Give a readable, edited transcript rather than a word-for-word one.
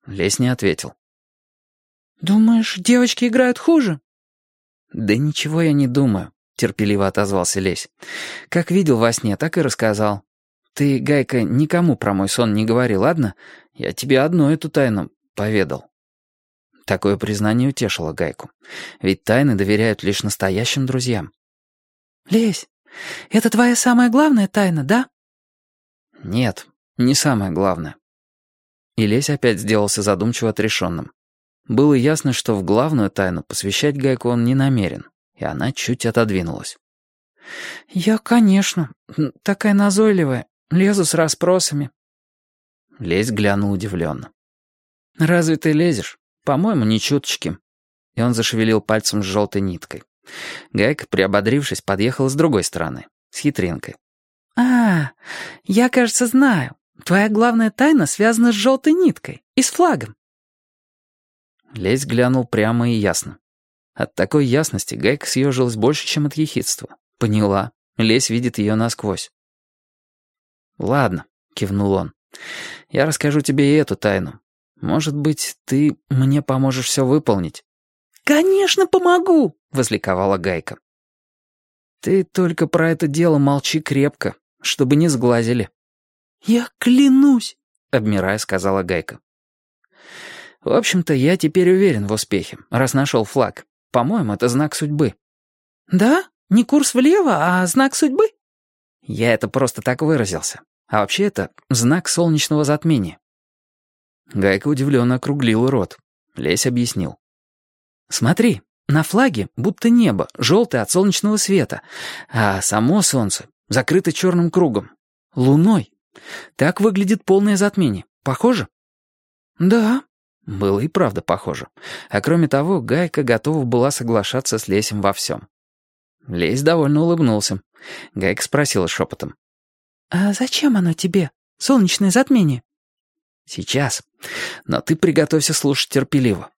Лесь не ответил. «Думаешь, девочки играют хуже?» «Да ничего я не думаю», — терпеливо отозвался Лесь. «Как видел во сне, так и рассказал. Ты, Гайка, никому про мой сон не говори, ладно? Я тебе одну эту тайну поведал». Такое признание утешило Гайку. Ведь тайны доверяют лишь настоящим друзьям. «Лесь, это твоя самая главная тайна, да?» «Нет, не самое главное». И Лесь опять сделался задумчиво отрешенным. Было ясно, что в главную тайну посвящать Гайку он не намерен, и она чуть отодвинулась. «Я, конечно, такая назойливая, лезу с расспросами». Лесь глянул удивленно. «Разве ты лезешь? По-моему, ни чуточки». И он зашевелил пальцем с желтой ниткой. Гайка, приободрившись, подъехала с другой стороны, с хитринкой. Я, кажется, знаю. Твоя главная тайна связана с желтой ниткой и с флагом». Лесь глянул прямо и ясно. От такой ясности Гайка съежилась больше, чем от ехидства. Поняла. Лесь видит ее насквозь. «Ладно», — кивнул он. «Я расскажу тебе и эту тайну. Может быть, ты мне поможешь все выполнить?» «Конечно, помогу!» — возликовала Гайка. «Ты только про это дело молчи крепко, чтобы не сглазили». «Я клянусь», — обмирая, сказала Гайка. «В общем-то, я теперь уверен в успехе, раз нашел флаг. По-моему, это знак судьбы». «Да? Не курс влево, а знак судьбы?» Я это просто так выразился. А вообще это знак солнечного затмения». Гайка удивленно округлила рот. Лесь объяснил. «Смотри, на флаге будто небо, желтое от солнечного света, а само солнце закрыто черным кругом. Луной. Так выглядит полное затмение. Похоже?» «Да». Было и правда похоже. А кроме того, Гайка готова была соглашаться с Лесем во всем. Лесь довольно улыбнулся. Гайка спросила шепотом. «А зачем оно тебе, солнечное затмение?» «Сейчас. Но ты приготовься слушать терпеливо.